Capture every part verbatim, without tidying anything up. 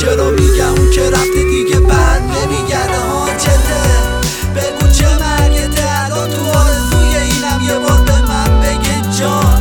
چرا میگم اون که رفته دیگه بعد نمیگرده ها چته؟ بگو چه مرگته الان تو آرزوی اینم یه بار به من بگه جان.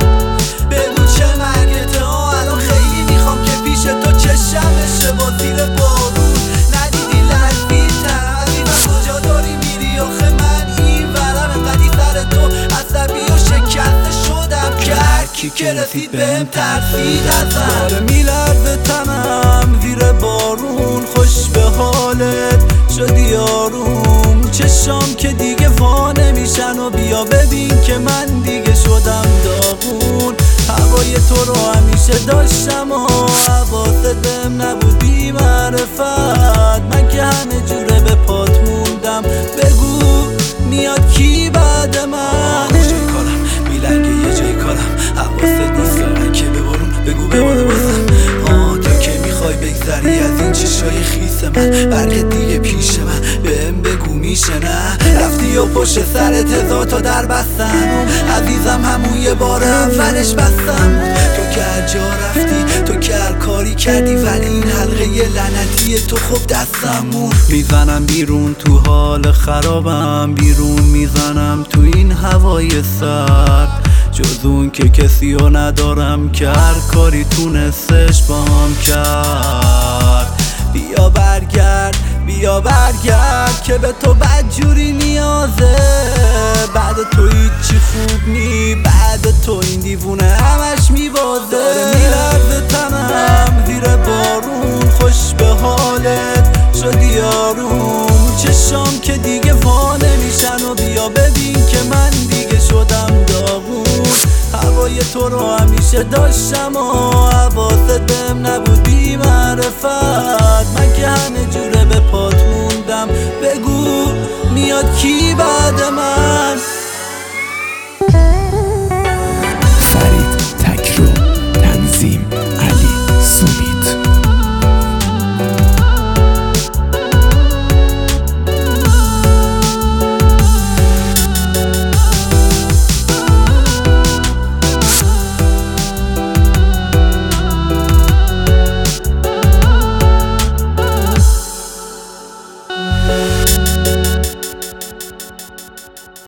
بگو چه مرگته ها الان خیلی میخوام که پیش تو چشم بشه با زیر بارون. ندیدی لرزیدم عزیزم کجا داری میری آخه من این ورم انقدی سر تو عصبی و شکسته شدم که هرکی که رسید بهم ترسید ازم. داره میلرزه تنم زیر بارون خوش به حالت شدی آروم. چشام که دیگه وا نمیشن و بیا ببین که من دیگه شدم داغون. هوای تو رو همیشه داشتم و حواست بهم نبود بی معرفت. من که همه جوره به پات موندم بگو میاد کی بعد من؟ یه جای کارم میلنگه یه جای کارم حواست نیست من که ببارون بگو بباره بازم. آه تو که میخوای بگذری از این چشای خیس من برگه دیگه پیش من بهم بگو میشه نه؟ رفتی و پشت سرت هزار تا در بستن عزیزم همون یه بار اولش بستم. تو که هر جا رفتی تو که هر کاری کردی ولی این حلقه یه لعنتی تو خب دستمون. میزنم بیرون تو حال خرابم بیرون میزنم تو این هوای سرد. جز اون که کسی رو ندارم که هر کاری تونستش بام کرد. بیا برگرد بیا برگرد که به تو بدجوری نیازه. بعد تو هیچی خوب نی بعد تو این دیوونه همش میوازه. داره میلرزه تنم زیر بارون خوش به حالت شدی آروم. چشام که دیگه وا نمیشن و بیا ببین که من دیگه شدم داغون. هوای تو رو همیشه داشتم و حواست بهم نبود بی معرفت. من که همه جوره به پات موندم بگو میاد کی بعد من؟